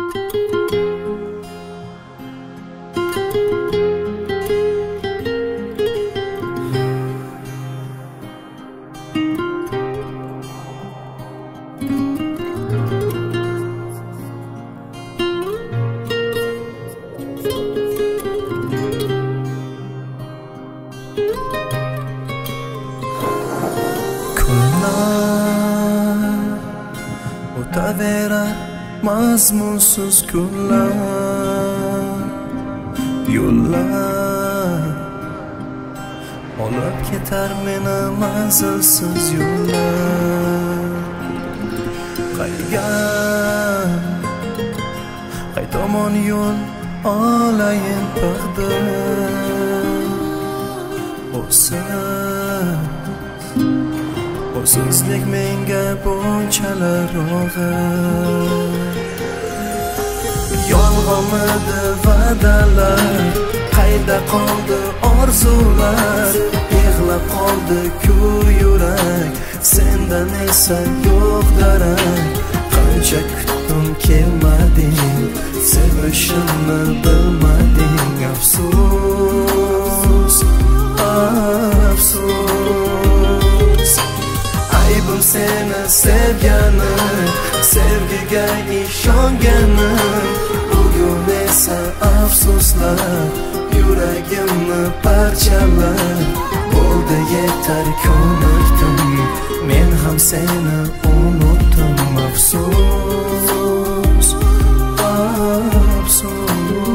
O'taverar mazmunsiz kunlar, yo'llar olib ketar meni manzilsiz yo'llar. Qayga tomon yo'l olayin taqdir, o'sizlik menga bunchalar og'ir. Yolg'onmidi va'dalar, qayda qoldi orzular, yig'lab qoldi-ku yurak, sendan esa yo'q darak. Qancha kutdim kelmading, sevishimni bilmading, afsus, afsus. Aybim seni sevganim, sevgiga ishonganim, bugun esa afsuslar yuragimni parchalar. Bo'ldi yetar ko'nikdim, men ham seni unutdim, afsus, afsus.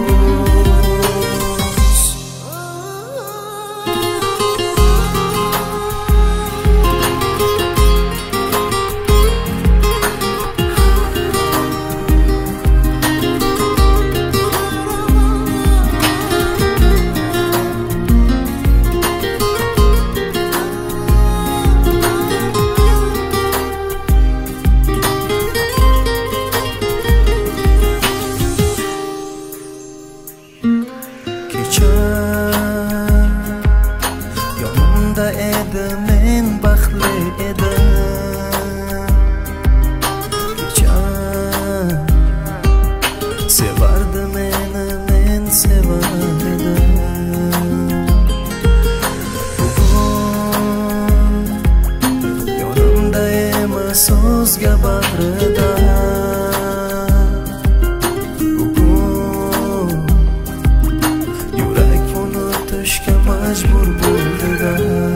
Yonimda edi, men baxtli edim. Kecha sevardi meni, men sevar edim. Bugun yonimda emas, o'zga bag'rida. Majbur bo'ldi-da.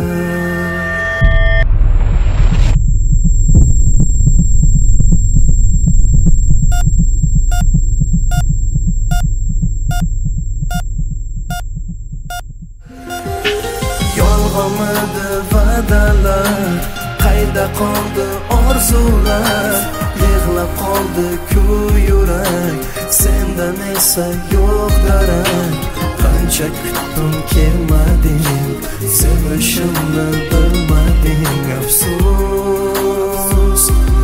Yolg'onmidi va'dalar, qayda qoldi orzular, yig'lab qoldi-ku yurak, sendan esa yo'q darak. Qancha kutdim kelmading, sevishimni bilmading, afsus,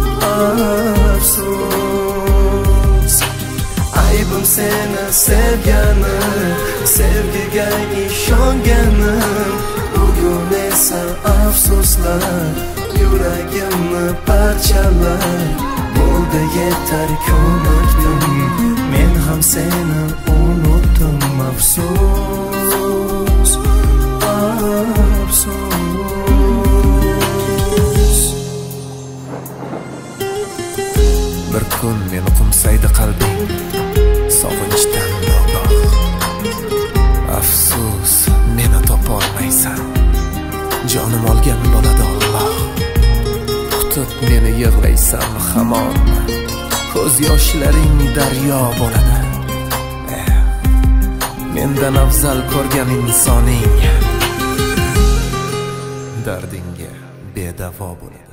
afsus. Aybim seni sevganim, sevgiga ishonganim, bugun esa afsuslar yuragimni parchalar. Bo'ldi yetar ko'nikdim, men ham seni unutdim, afsus, afsus. Bir kun meni qo'msaydi qalbing, sog'inchdan nogoh. Afsus, meni topolmaysan, jonim olgan bo'ladi Alloh. Tutib meni yig'laysan hamon, ko'z yoshlaring daryo bo'ladi. Mendan afzal ko'rgan insoning dardingga bedavo bo'ladi.